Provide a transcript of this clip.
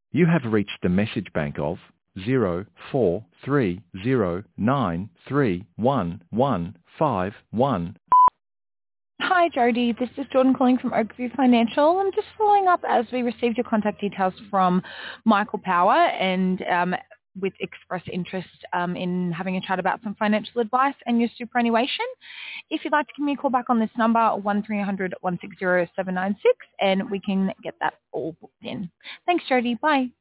You have reached the message bank of 0430931151. Hi, Jody. This is Jordan calling from Oakview Financial. I'm just following up as we received your contact details from Michael Power and with express interest in having a chat about some financial advice and your superannuation. If you'd like to give me a call back on this number, 1300 160 796, and we can get that all booked in. Thanks, Jody. Bye.